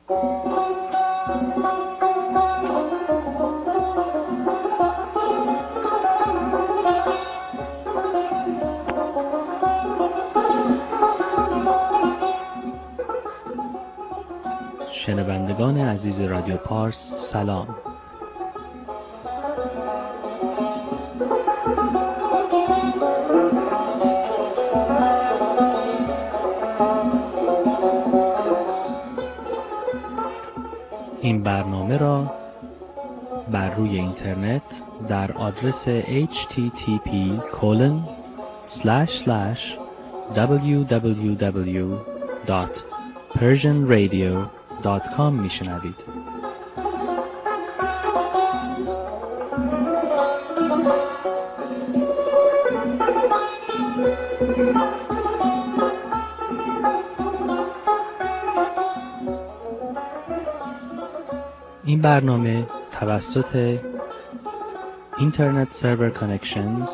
شنوندگان عزیز رادیو پارس سلام. این برنامه را بر روی اینترنت در آدرس http://www.persianradio.com میشنوید. این برنامه توسط اینترنت سرور کانکشنز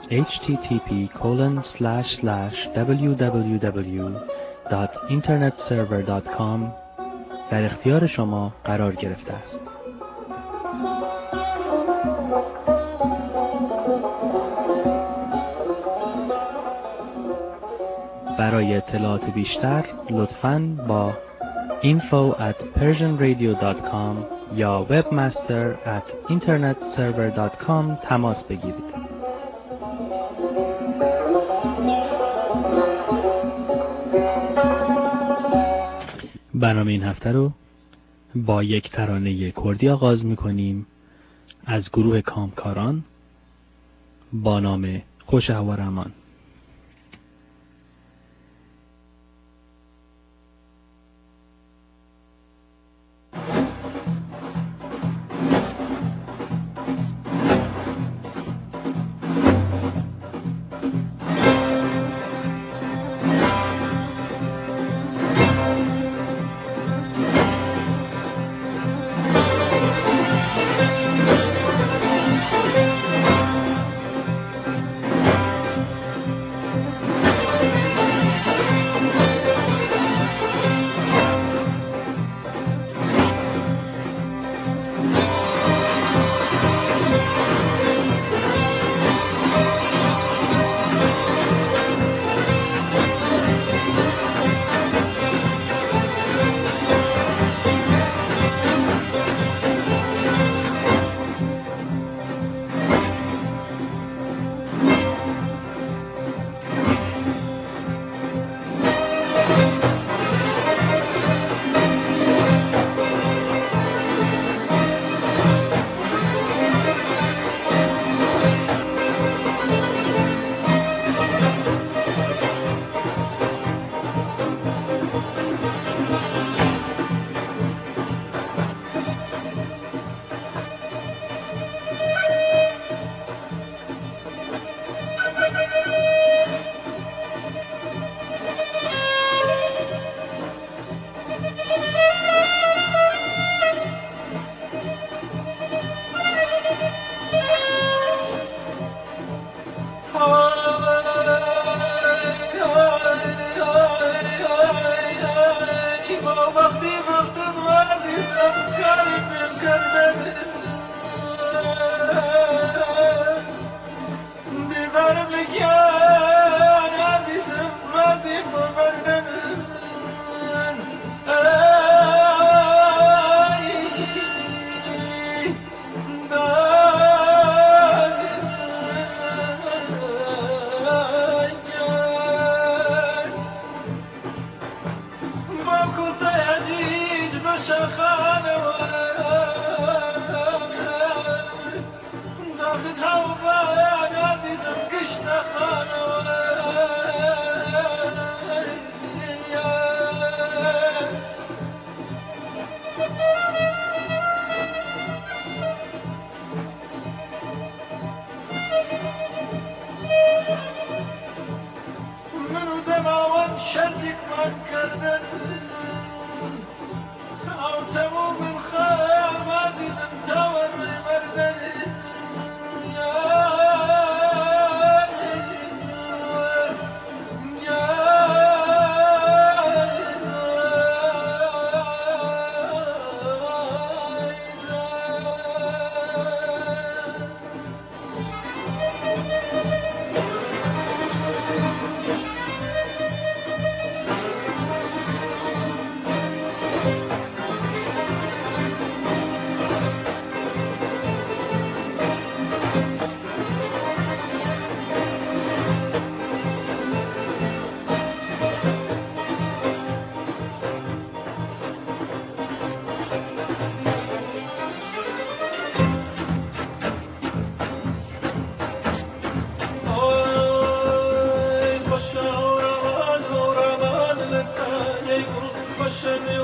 http://www.internetserver.com در اختیار شما قرار گرفته است. برای اطلاعات بیشتر لطفاً با info@persianradio.com یا webmaster@internetserver.com تماس بگیرید. برنامه این هفته رو با یک ترانه کردی آغاز می‌کنیم از گروه کامکاران با نام خوش هوا رمان. شدی کار کردن آتمون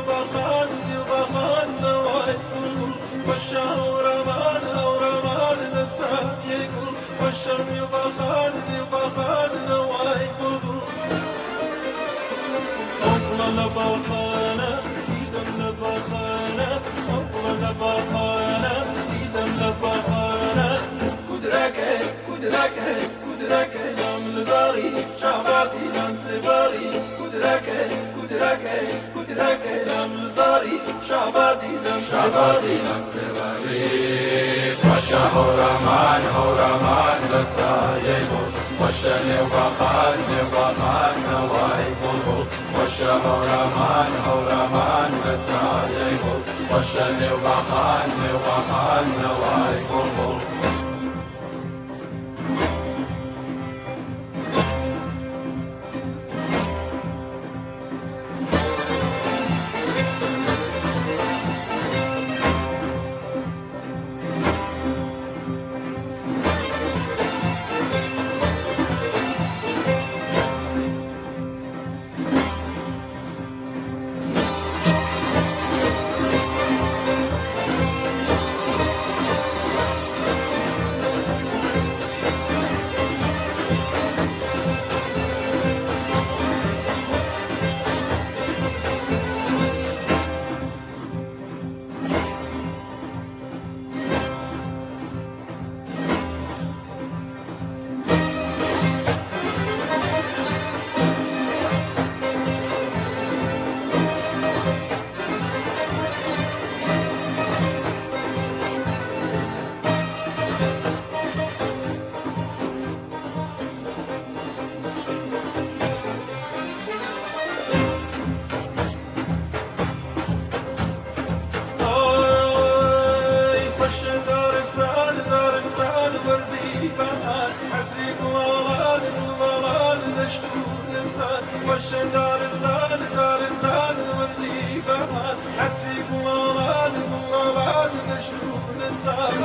يبخان يبخان نوايكم والشهر رمان أو رمان نساء يقول والشم يبخان يبخان نوايكم أطلع لبخانة إذا لبخانة أطلع لبخانة إذا لبخانة كدرك كدرك كدرك يوم الباري شعباتي لم سباري كدرك كدرك كدرك يوم الباري شعباتي لم سباري والشهر رمان هو رمان للسايب والشن وقان وقان نوايبه والشهر رمان هو رمان للسايب والشن وقان وقان نوايبه والشدار الزاد دار الزاد والزيفة حسيك مراد مراد مشروع الزاد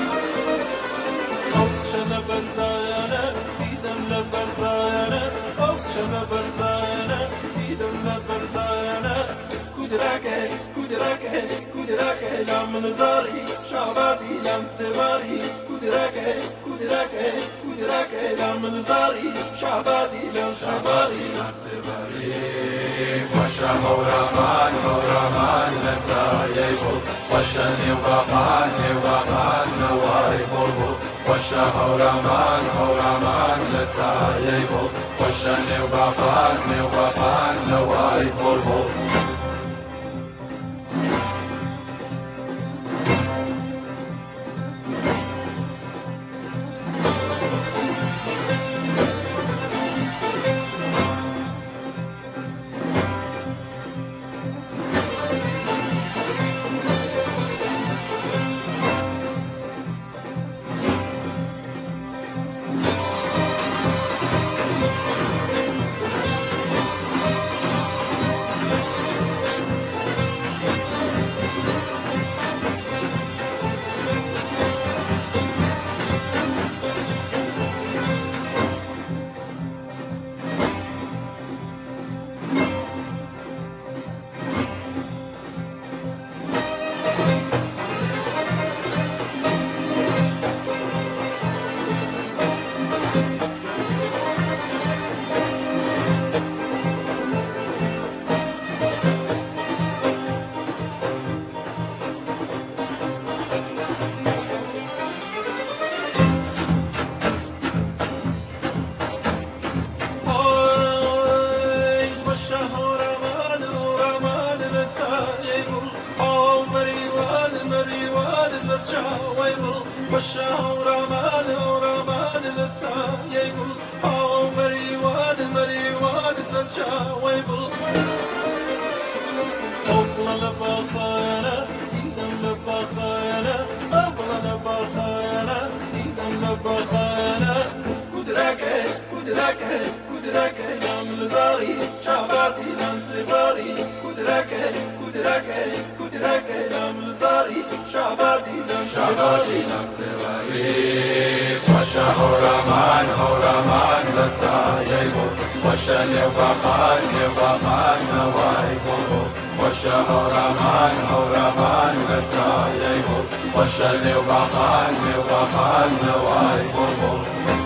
أوشنا بردانا إذا لبردانا أوشنا بردانا إذا لبردانا كدرك كدرك كدرك لم نزاري شعباتي لم سواري كدرك كدرك كدرك لم نزاري شعباتي لم سواري والشهر رمان هو رمان للسايب والشن وقان وقان نوايبه والشهر رمان هو رمان للسايب والشن وقان وقان نوايبه والشهر رمان ورمان للسايب أو مريوان مريوان تتشاويب أطلع لبخانة إذا لبخانة أطلع لبخانة إذا لبخانة كدرك كدرك كدرك لم الباري شعباتي لم سباري كدرك كدرك كدرك لم الباري شعباتي لم سباري والشهر رمان هو رمان للسايب والشن وقان وقان نوايبه والشهرمان هورمان لسايبو والشن وبخان نوايبو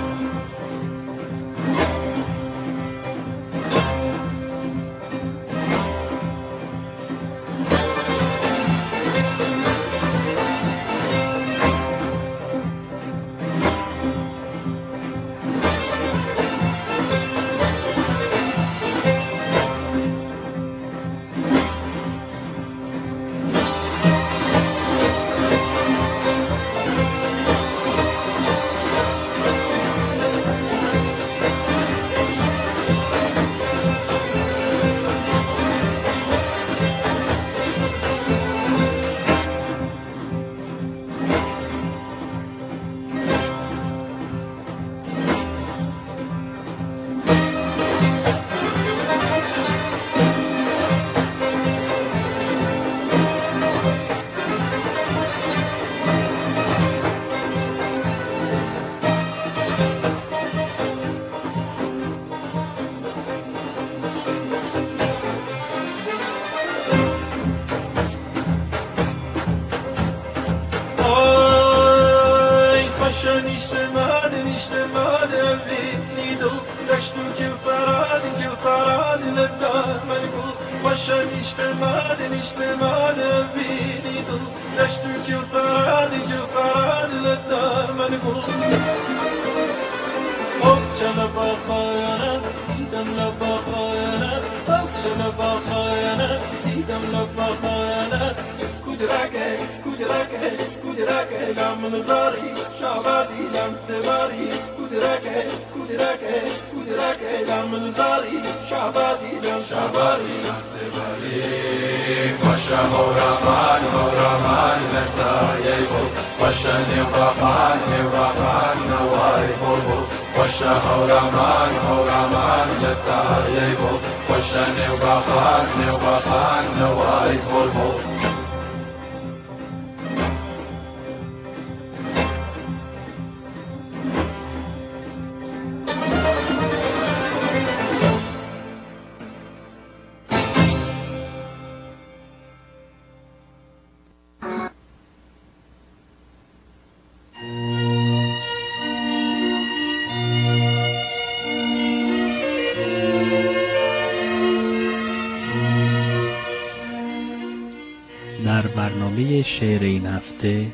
در برنامه شعر این هفته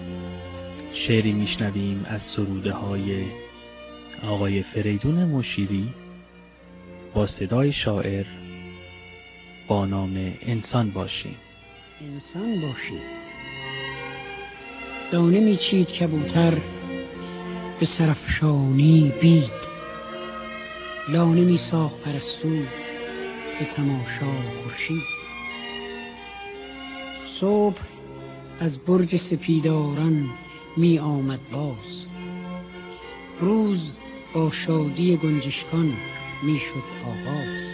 شعری میشنویم از سروده های آقای فریدون مشیری با صدای شاعر با نام انسان باشیم. انسان باشیم. دانه میچید کبوتر به سرافشانی بید، لانه میساخت پرستو به تماشا خورشید. صبح از برج سپیداران می آمد باز، روز با شادی گنجشکان می شد آغاز.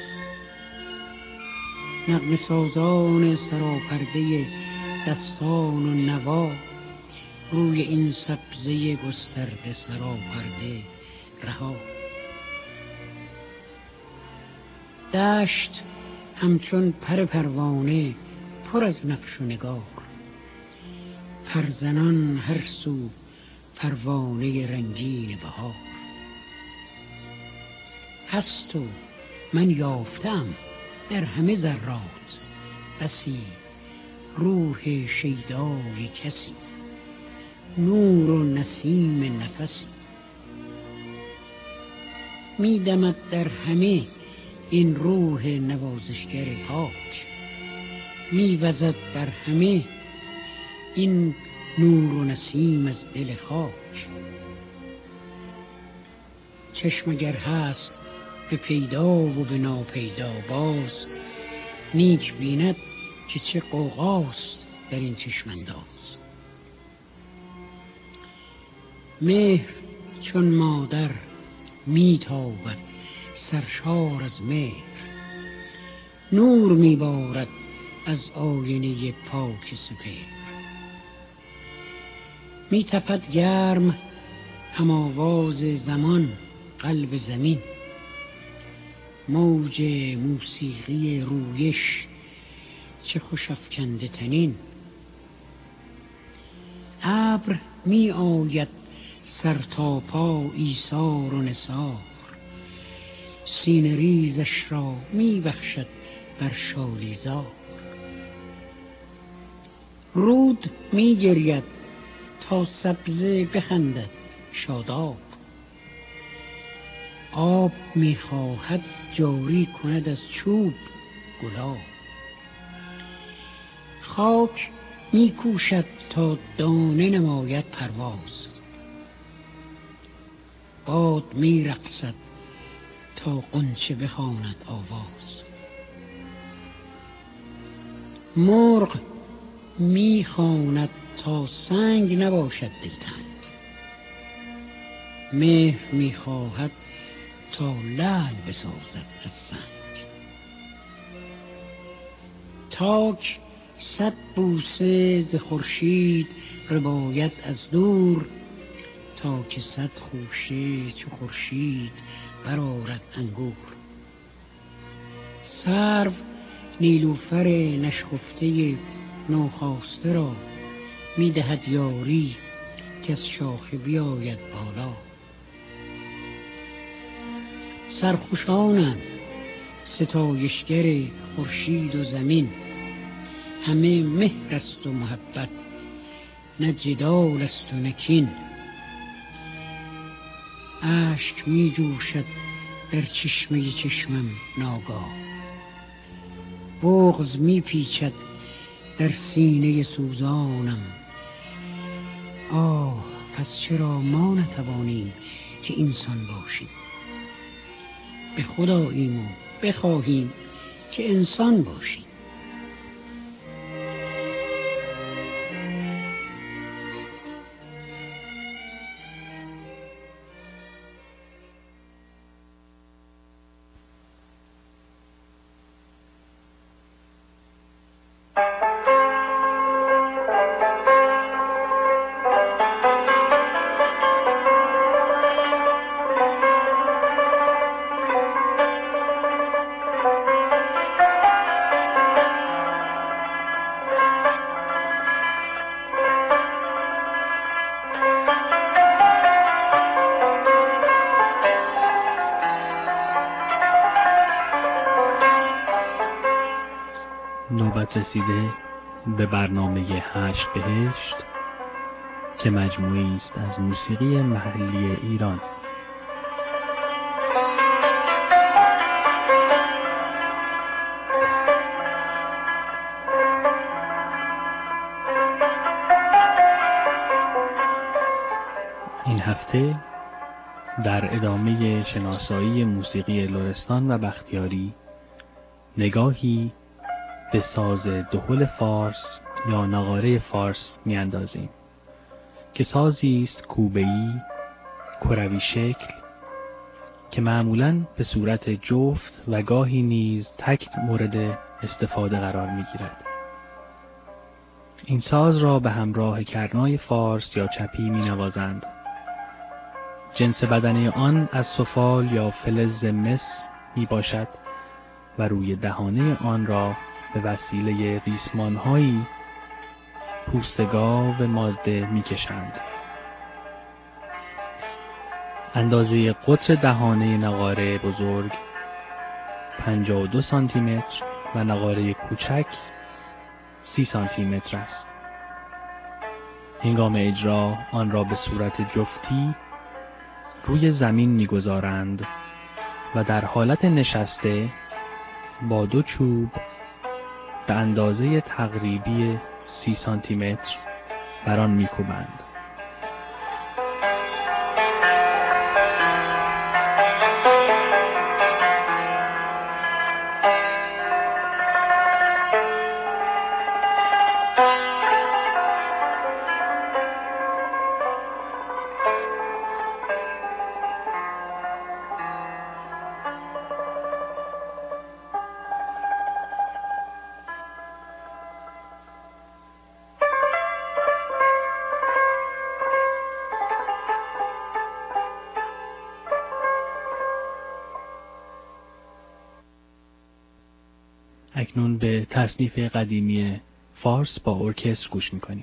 نغمه سازان سراپرده دستان و نوا روی این سبزه گسترده سراپرده رها. دشت همچون پر پروانه پر از نقش و نگار، پرزنان هر سو پروانه رنگین بهار. هست و من یافتم در همه ذرات بسی روح شیدای کسی، نور و نسیم نفسی. میدمد در همه این روح نوازشگر پاک، میوزد در همه این نور و نسیم از دل خاک. چشم اگر هست به پیدا و به ناپیدا باز، نیک بیند که چه غوغاست در این چشم انداز. مهر چون مادر میتابد سرشار از مهر، نور میبارد از آینه پاک سپهر. میتپد گرم هم آواز زمان قلب زمین، موج موسیقی رویش چه خوش افکنده تنین. ابر می آید سر تا پا ایثار و نثار، سینه ریزش را می بخشد بر شالیزار. رود می گرید تا سبزه بخندد شاداب، آب می خواهد جاری کند از چوب گلاب. خاک می کوشد تا دانه نماید پرواز، باد می رقصد تا غنچه بخواند آواز. مرغ می خواند تا سنگ نباشد دلتنگ، مهر می خواهد تا لعل بسازد از سنگ. تاک 100 بوسه ز خورشید رباید از دور، تا که 100 خوشه چو خورشید برآرد انگور. سرو نیلوفر نشخفته نوخاسته را می دهد یاری که از شاخه بیاید بالا. سرخوشانند ستایشگر خورشید و زمین، همه مهر است و محبت نه جدال است و نه کین. اشک می جوشد در چشمه چشمم ناگاه، بغض می پیچد در سینه سوزانم. آه پس چرا ما نتوانیم که انسان باشیم؟ به خداییم و بخواهیم که انسان باشیم. نوبت رسیده به برنامه 8 بهشت که مجموعی است از موسیقی محلی ایران. این هفته در ادامه شناسایی موسیقی لرستان و بختیاری نگاهی به ساز دهل فارس یا نغاره فارس میاندازیم که سازی است کوبه‌ای کروی شکل که معمولاً به صورت جفت و گاهی نیز تک مورد استفاده قرار میگیرد. این ساز را به همراه کرنای فارس یا چپی می نوازند. جنس بدنه آن از سفال یا فلز مس می باشد و روی دهانه آن را به وسیله ریسمان‌هایی پوست گاو ماده می‌کشند. اندازه قطر دهانه نغاره بزرگ 52 سانتی متر و نغاره کوچک 30 سانتی متر است. هنگام اجرا آن را به صورت جفتی روی زمین می‌گذارند و در حالت نشسته با 2 چوب به اندازه تقریبی 30 سانتی متر بر آن می‌کوبند. اکنون به تصنیف قدیمی فارس با ارکستر گوش میکنیم.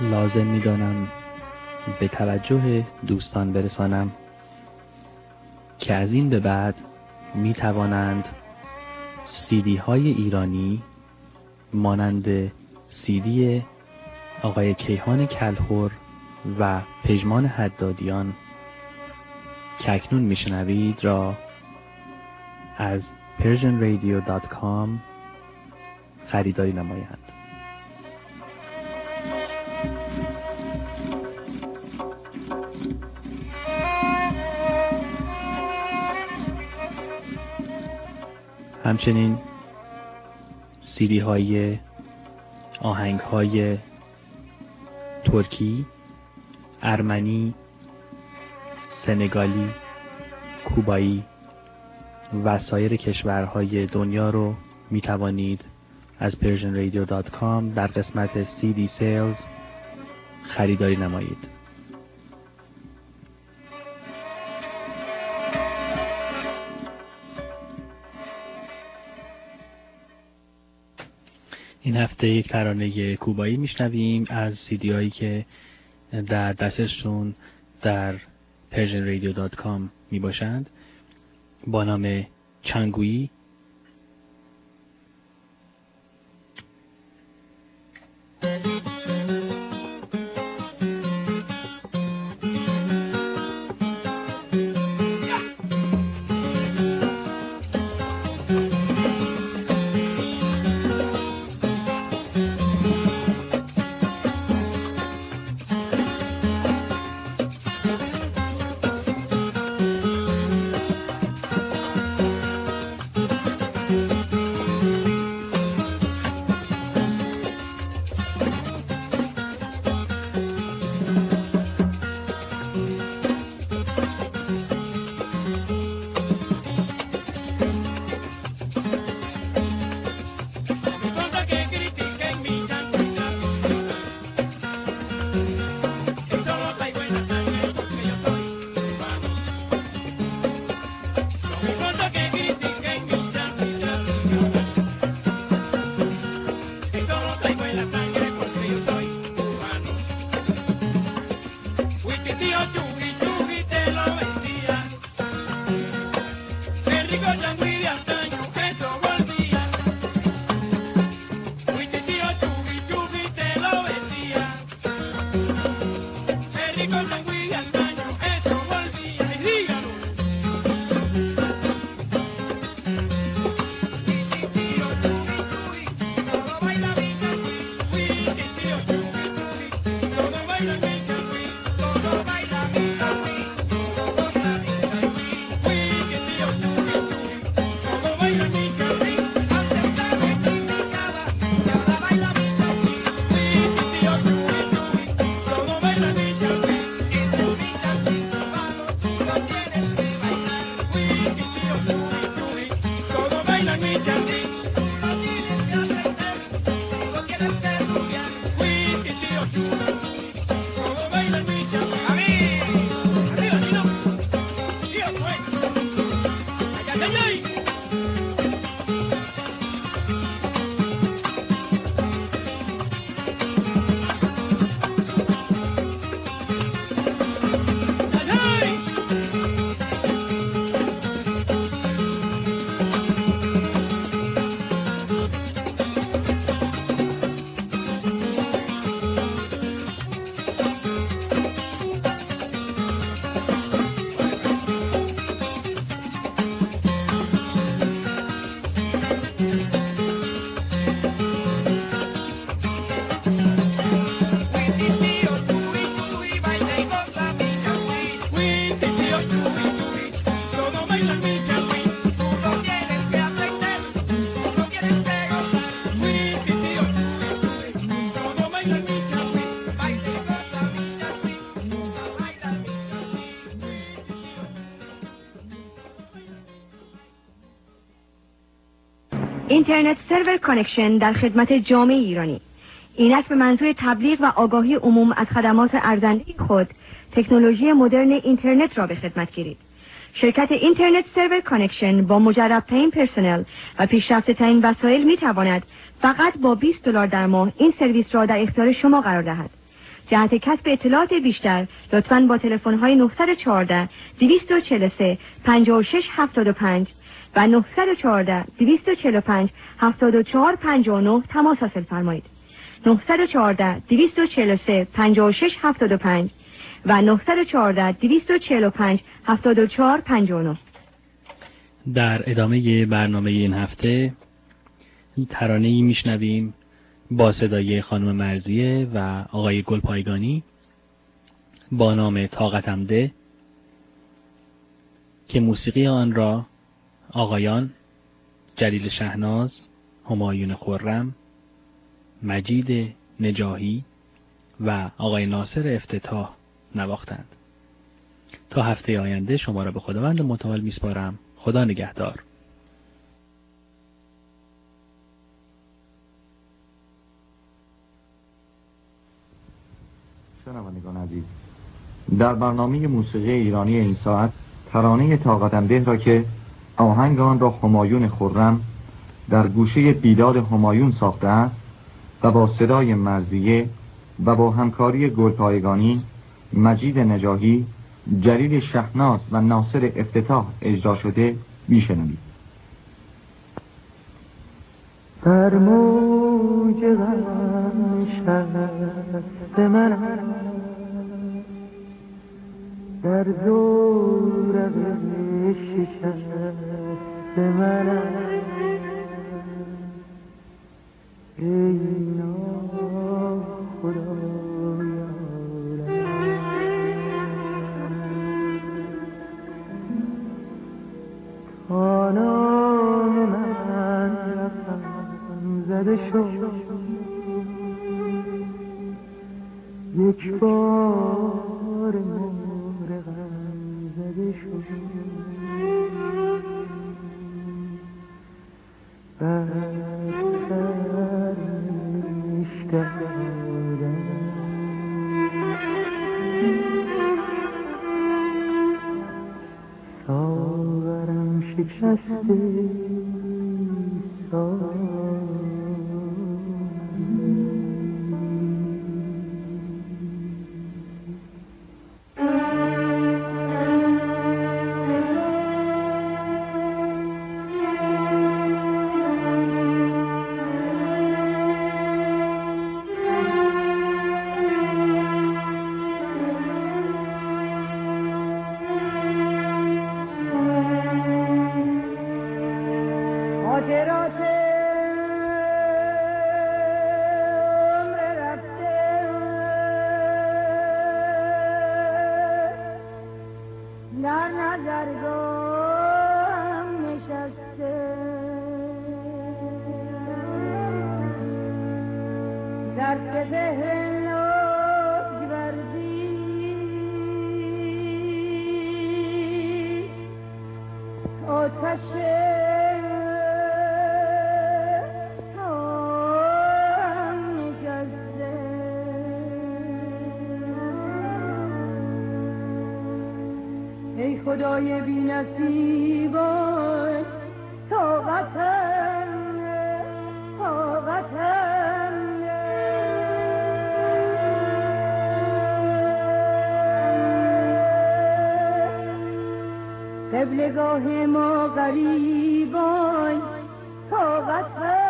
لازم می‌دانم به توجه دوستان برسانم که از این به بعد می توانند CD های ایرانی مانند CD آقای کیهان کلخور و پژمان حدادیان که اکنون میشنوید را از persianradio.com خریداری نمایند. همچنین CD های آهنگ های ترکی، ارمنی، سنگالی، کوبایی و سایر کشورهای دنیا رو می توانید از persianradio.com در قسمت CD Sales خریداری نمایید. این هفته یک ترانه کوبایی میشنویم از CD هایی که در دسترسشون در persianradio.com می باشند با نام چنگویی. اینترنت سرور کانکشن در خدمت جامعه ایرانی. اینک به منظور تبلیغ و آگاهی عموم از خدمات ارزنده خود تکنولوژی مدرن اینترنت را به خدمت گیرید. شرکت اینترنت سرور کانکشن با مجرب‌ترین پرسنل و پیشرفته‌ترین وسایل می‌تواند فقط با $20 در ماه این سرویس را در اختیار شما قرار دهد. جهت کسب اطلاعات بیشتر لطفاً با تلفن‌های 914 243 5675 و 914 245 7459 تماس حاصل فرمایید. 914 243 5675 و 914 245 7459. در ادامه برنامه این هفته ترانه‌ای میشنویم با صدای خانم مرزیه و آقای گلپایگانی با نام طاقتم ده که موسیقی آن را آقایان جلیل شهناز، همایون خرم، مجید نجاهی و آقای ناصر افتتاح نواختند. تا هفته آینده شما را به خداوند متعال میسپارم. خدا نگهدار. شنوندگان عزیز، در برنامه موسیقی ایرانی این ساعت ترانه طاقتم ده را که آهنگ آن را همایون خرم در گوشه بیداد همایون ساخته است و با صدای مرزیه و با همکاری گلپایگانی، مجید نجاهی، جلیل شهناز و ناصر افتتاح اجرا شده میشنوید. در موج غم نشست من، در زور شکست من، ای ناخدایا تا نام من رقم زده شد، یک بار مرغم زده شد، بر سر میشتادم ساغرم شکسته ای خدای بی نصیبان طاقتم قبلگاه ما غریبان طاقتم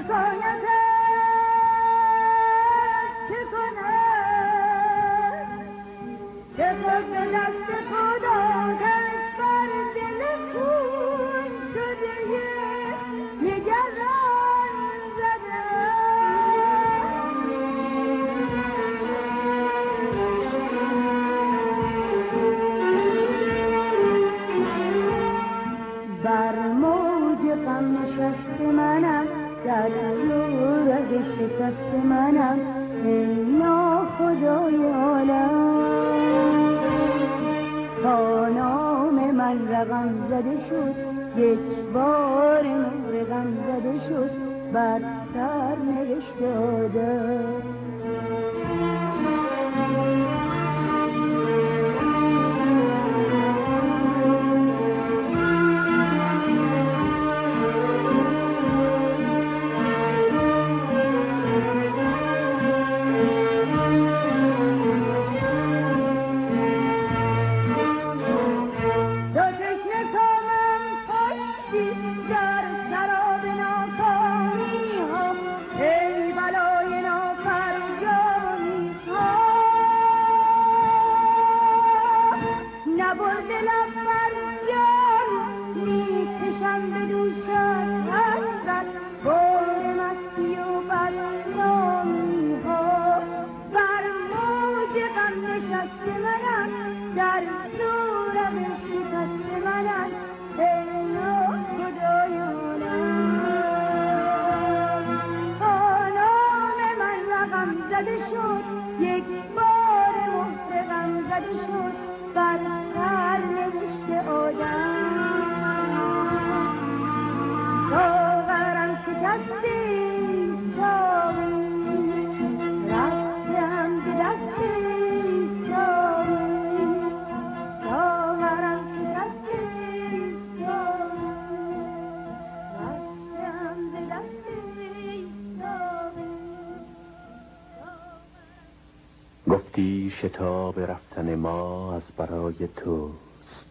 گفتی شتاب رفتن ما از برای توست،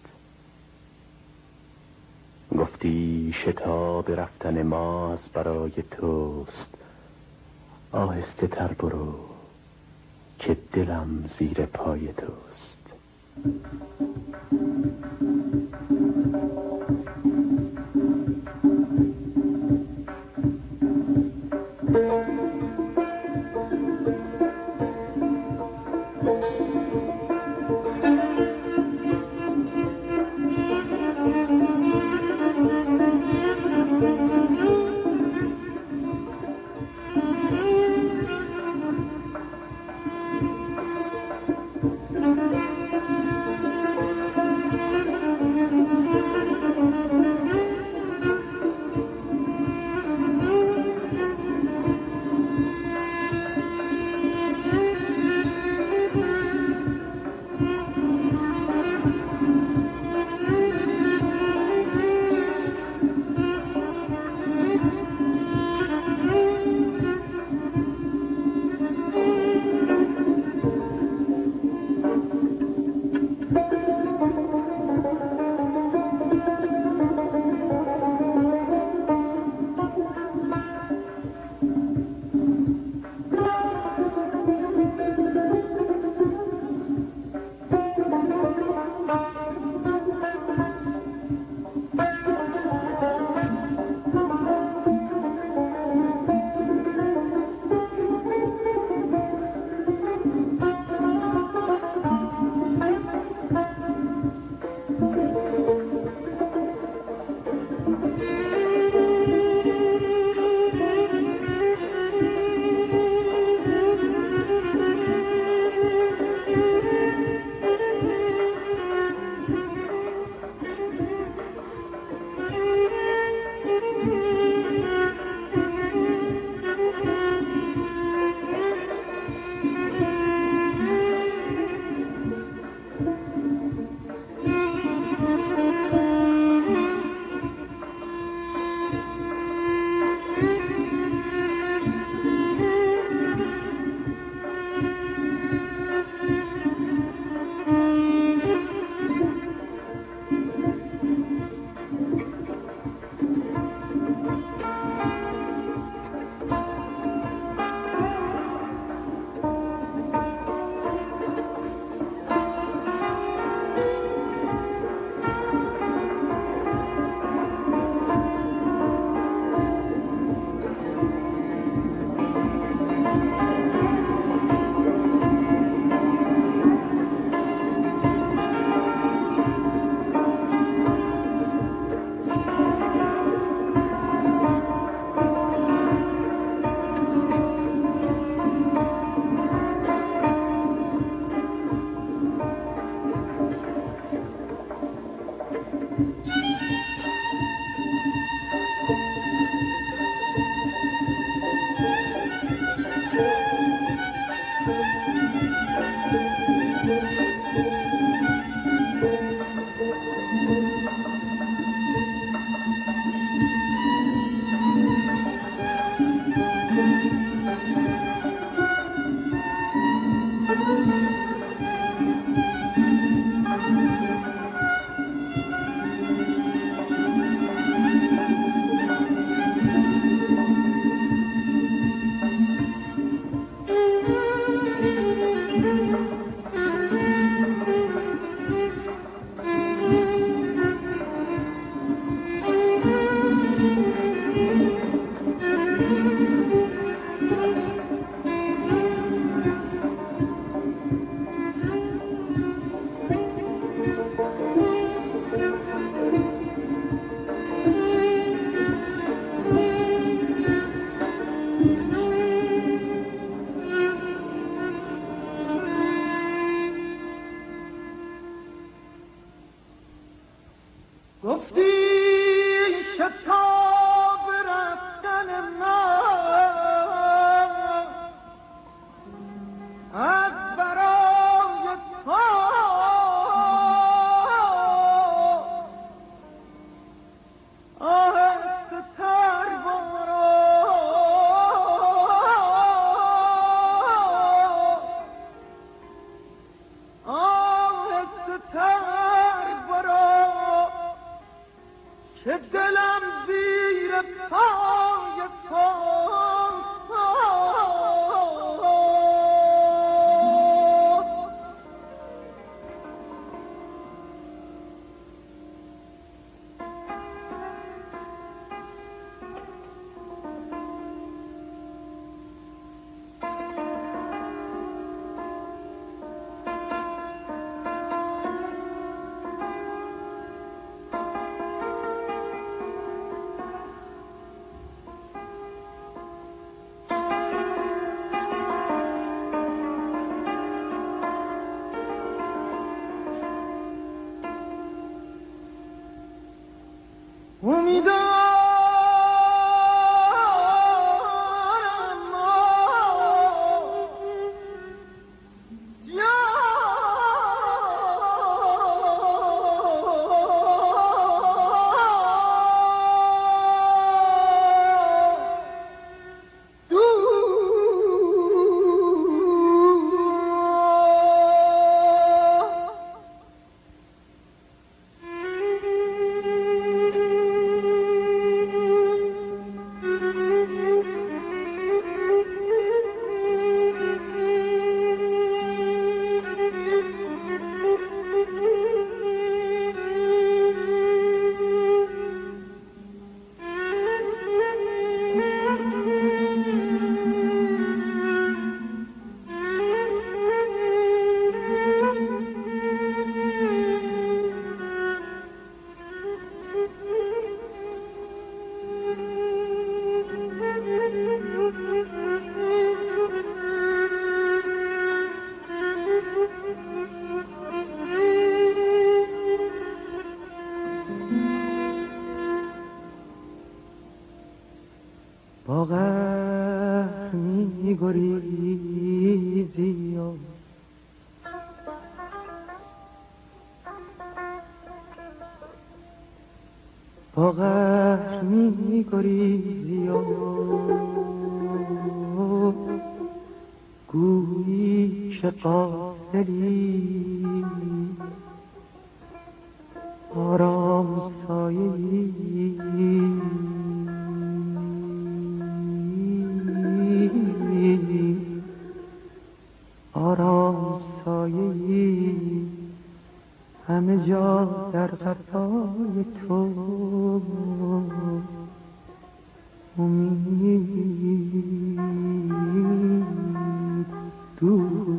گفتی شتاب رفتن ما از برای توست. آهسته تر برو که دلم زیر پای توست. با قهر می گریزی و با قهر می گریزی و گویی که قاتلی آرام سایه‌ای آرام سایه‌ای همه جا در قفای تو امید دور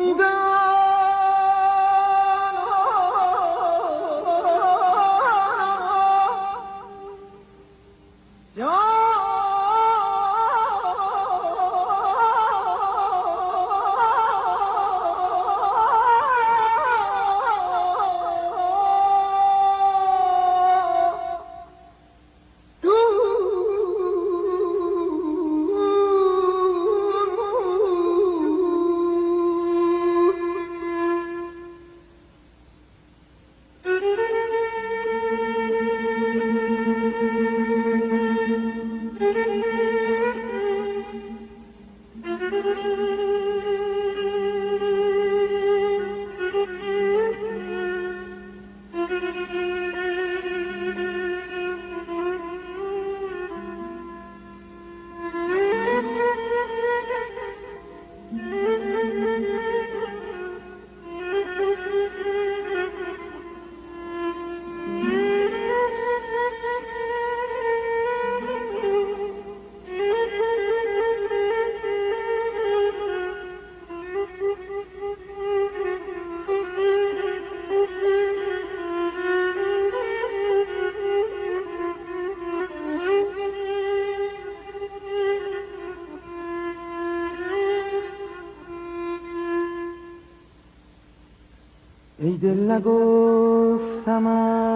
ای دل نگفتم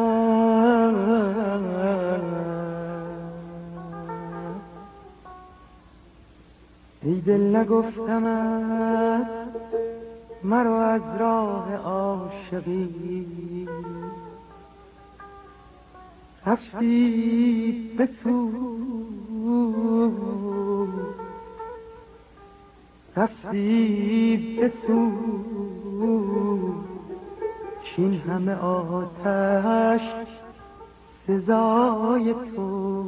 ای دل نگفتم مرا از راه عاشقی رفتی به تو رفتی به تو این همه آتش سزای تو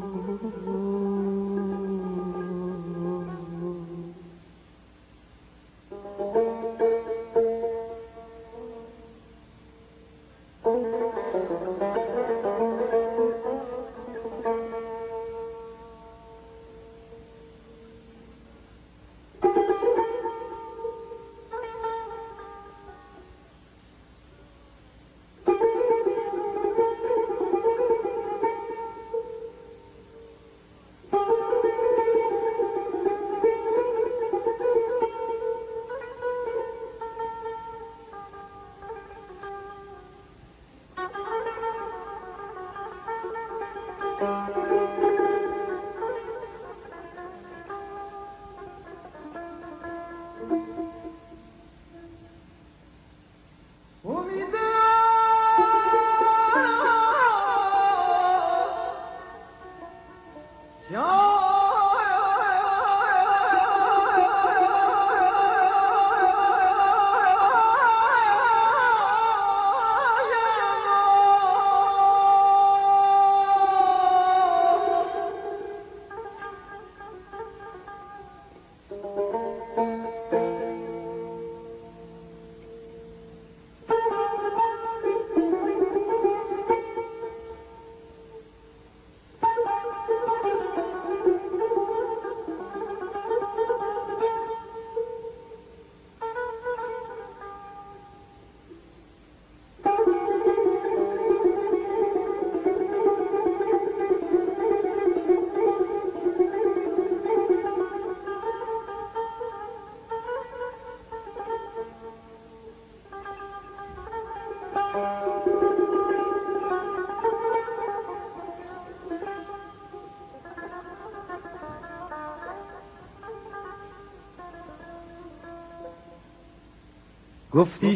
گفتی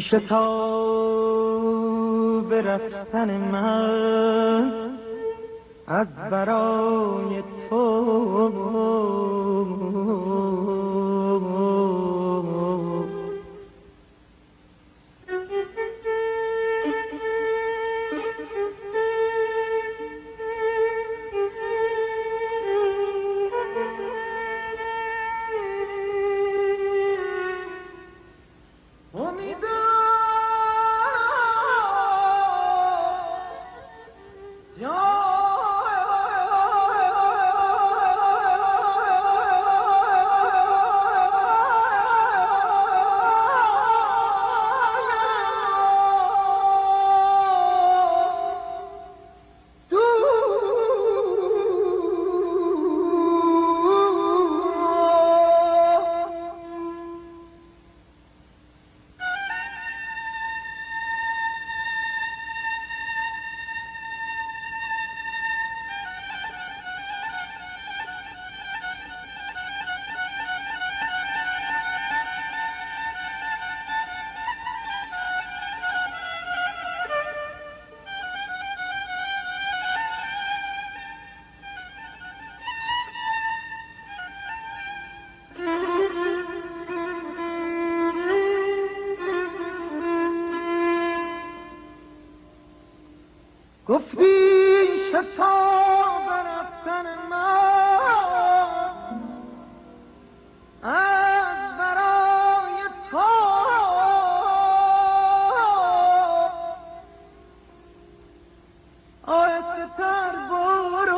شتاب رفتن من از برای تو گفتی شتاب رفتن من از برای تو آهسته تر برو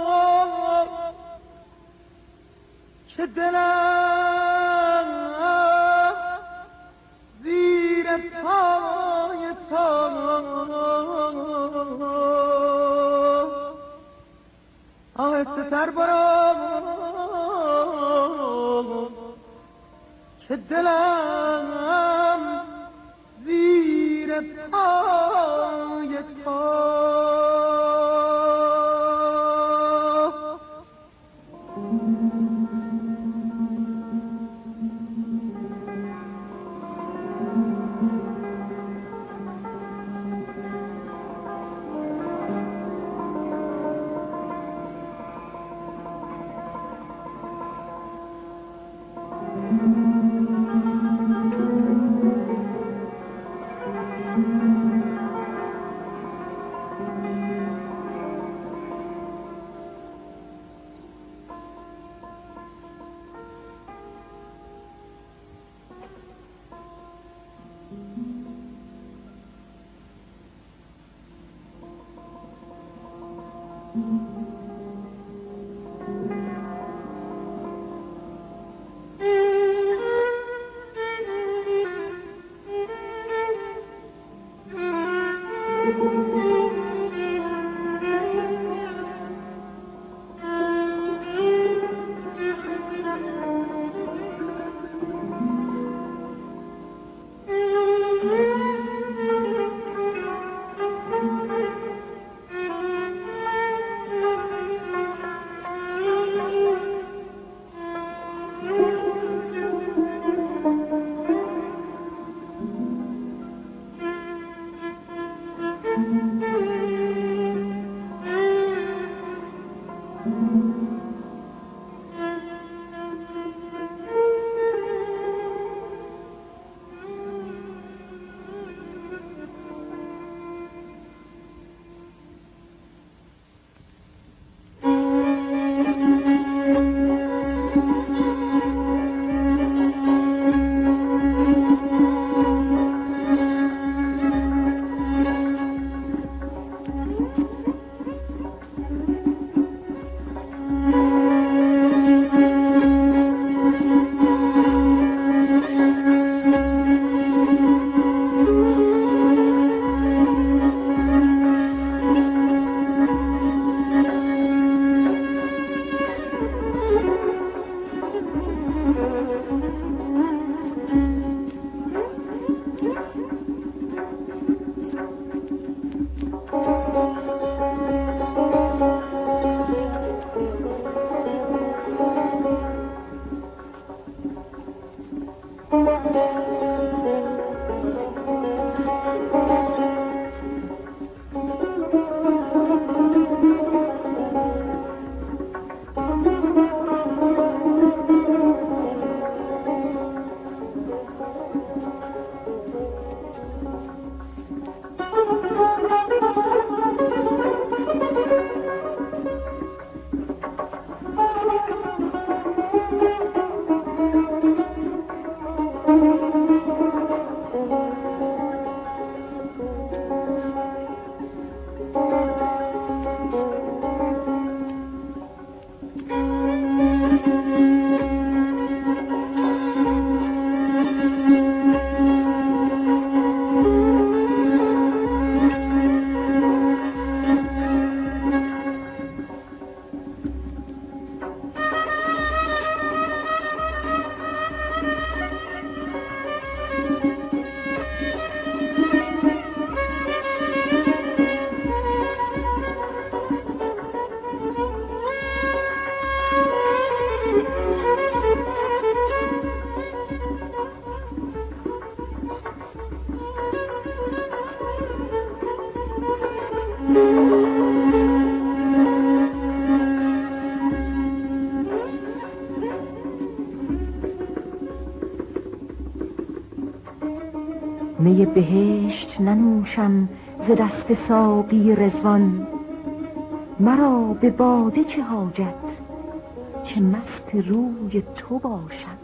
که دلم زیر پای تو آهسته تر برو که دلم زیر پای تو می بهشت ننوشم ز دست ساقی رضوان، مرا به باده چه حاجت که مست روی تو باشم.